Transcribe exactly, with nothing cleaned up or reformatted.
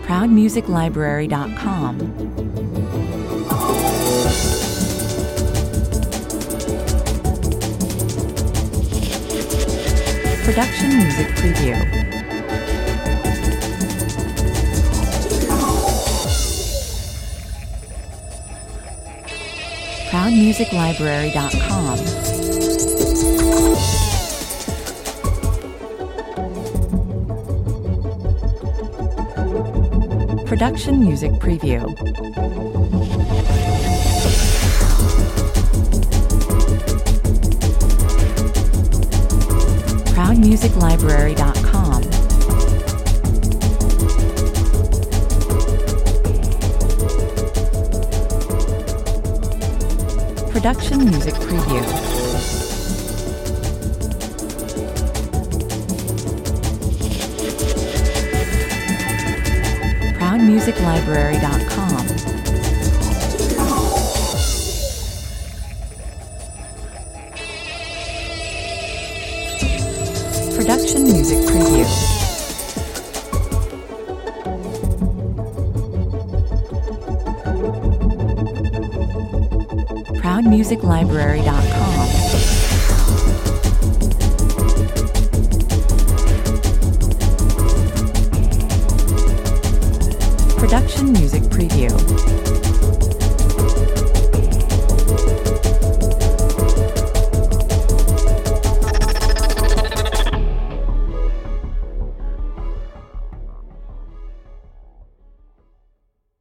proud music library dot com. Production Music Preview. proud music library dot com. Production Music Preview. proud music library dot com. Production Music Preview. proud music library dot com. Production Music Preview. proud music library dot com. Production Music Preview.